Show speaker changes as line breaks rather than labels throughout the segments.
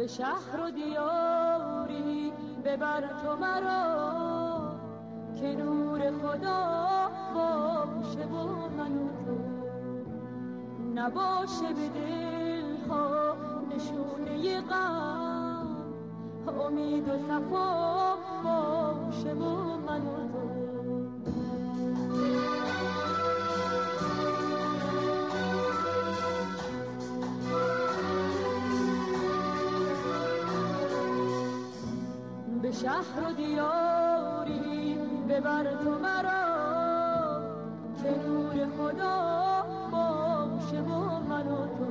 به شهر و دیاری ببر تو مرا، که نور خدا باشه با من و تو. نباشه به دل ها نشونه غم، امید و صفا باشه با من و تو. به شهر و دیاری ببر تو مرا، که نور خدا باشه با من و تو.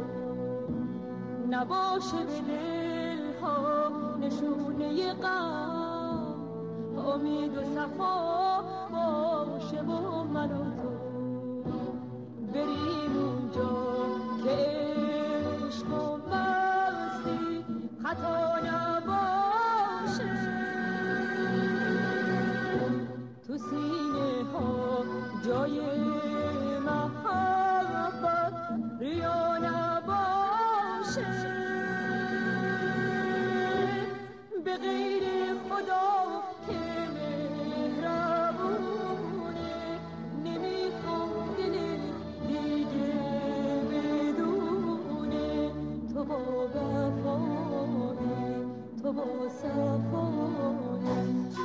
نباشه به دل ها نشونه غم، امید و صفا باشه با من و تو. بریم اونجا که عشق و مستی خطا نباشه، تو سینه ها جای محبت ریا نباشه. به غیر خدا که مهربونه، نمیخوام دل دیگه بدونه. تو با وفایی، تو با صفایی.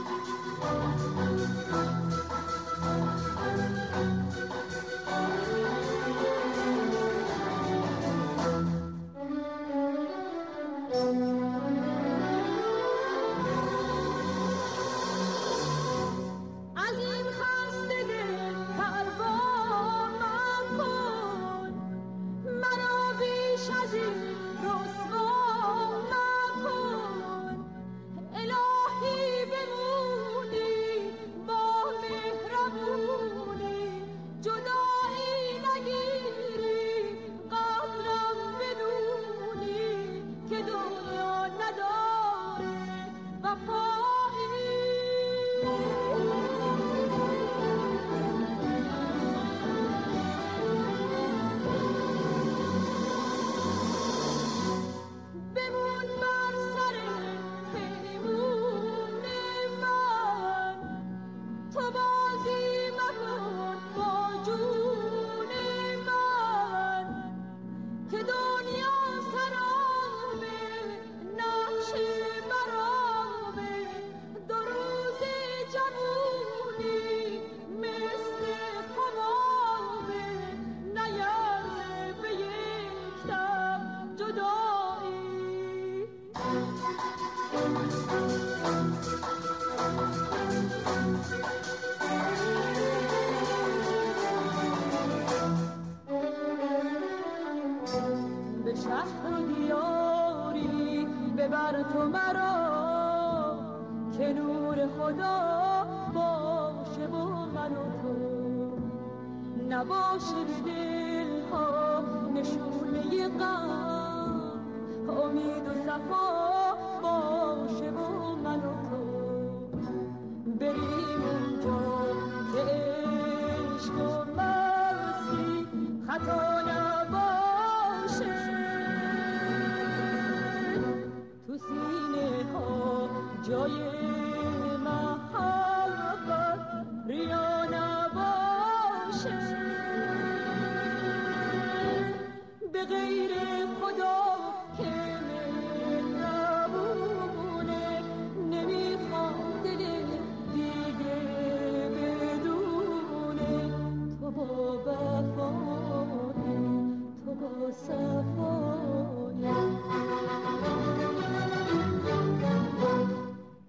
به شهر و دیاری ببر تو مرا، که نور خدا باشه با من و تو. نباشه به دل ها نشونه غم، امید و صفا باشه با من و تو. بریم اونجا که عشق و مستی خطا نباشه، تو سینه ها جای